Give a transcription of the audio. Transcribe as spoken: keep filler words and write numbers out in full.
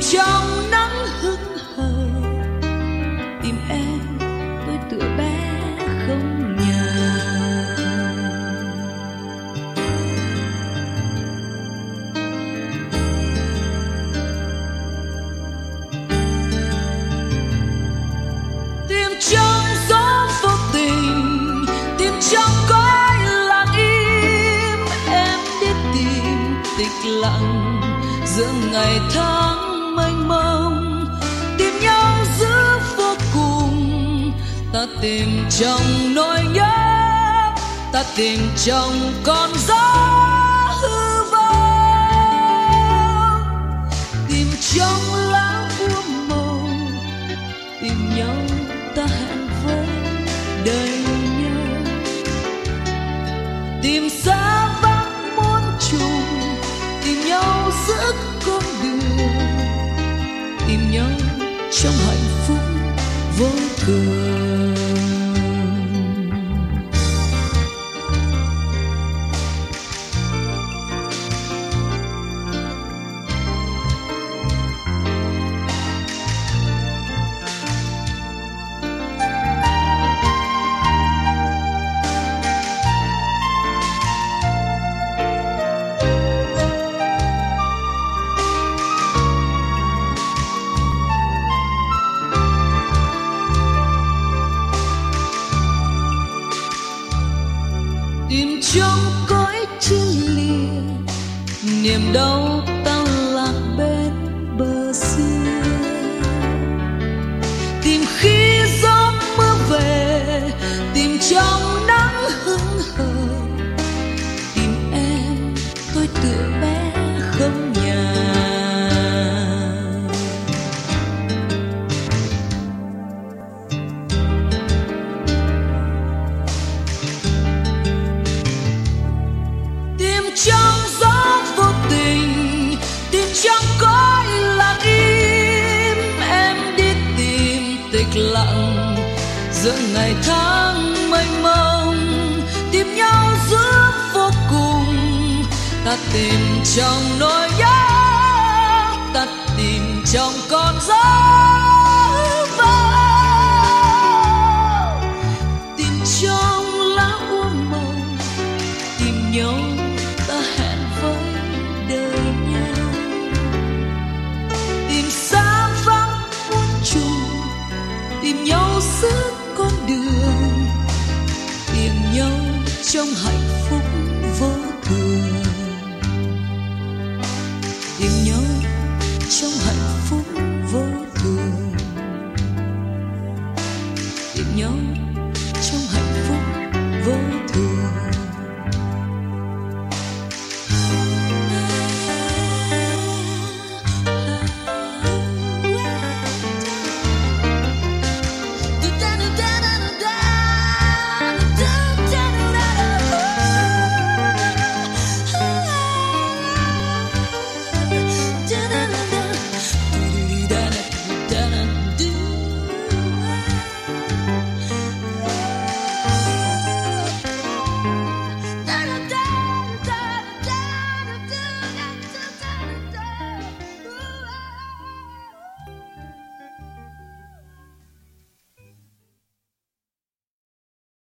trong nắng hững hờ, tìm em tôi tựa bé không nhà. Tìm trong gió vô tình, tìm trong cõi lặng im, em đi tìm tịch lặng giữa ngày tháng mênh mông. Tìm nhau giữa vô cùng, ta tìm trong nỗi nhớ, ta tìm trong con gió hư vô. Tìm trong lá úa màu, tìm nhau ta hẹn với đời nhau. Tìm xa vắng muôn trùng, tìm nhau giữa con đường, tìm nhau trong hạnh phúc vô thường. Tìm trong cõi chia lìa, niềm đau ta lạc bên bờ xưa. Tìm khi gió mưa về, tìm trong nắng hững hờ, tìm em tôi tựa bé không nhà. Trong gió vô tình, tìm trong cõi lặng im, em đi tìm tịch lặng giữa ngày tháng mênh mông. Tìm nhau giữa vô cùng, ta tìm trong nỗi nhớ, ta tìm trong con gió vô. Tìm trong lá úa màu, tìm nhau ta hẹn với đời nhau. Tìm xa vắng muôn trùng, tìm nhau giữa con đường, tìm nhau trong hạnh phúc vô thường. Tìm nhau trong hạnh phúc vô thường. Tìm nhau trong hạnh phúc vô thường.